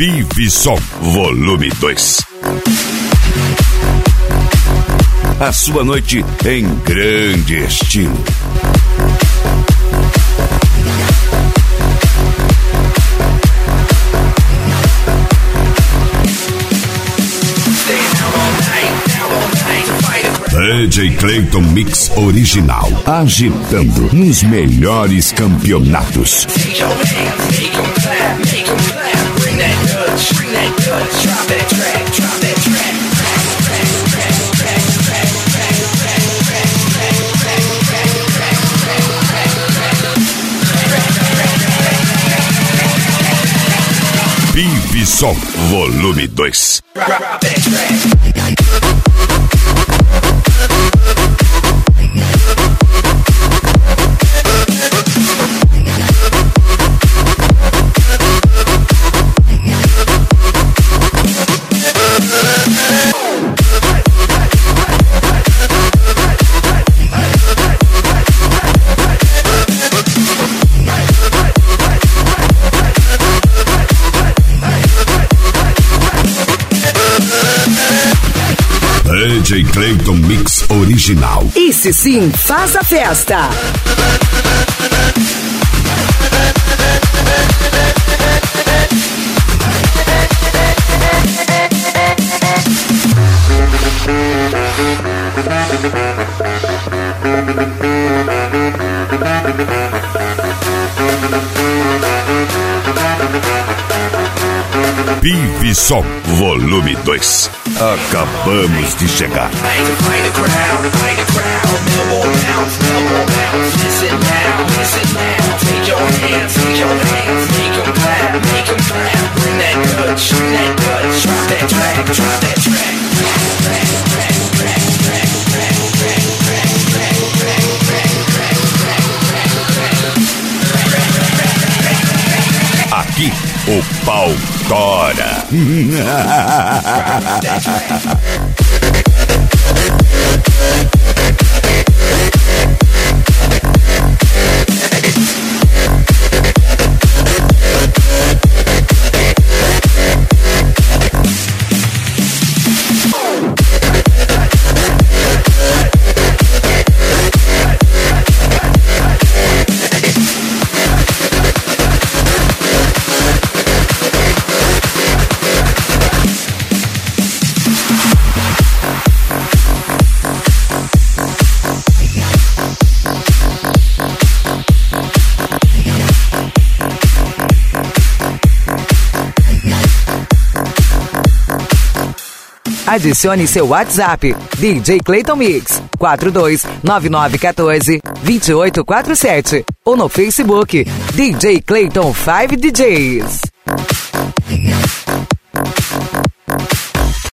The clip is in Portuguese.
Pivisom Volume 2. A sua noite em grande estilo. DJ Clayton Mix Original, agitando nos melhores campeonatos. Pivisom Volume 2. DJ Clayton Mix Original. Esse sim faz a festa. Pivisom Volume 2. Acabamos de chegar. Aqui o pau tora. Adicione seu WhatsApp, DJ Clayton Mix, 429914-2847. Ou no Facebook, DJ Clayton 5 DJs.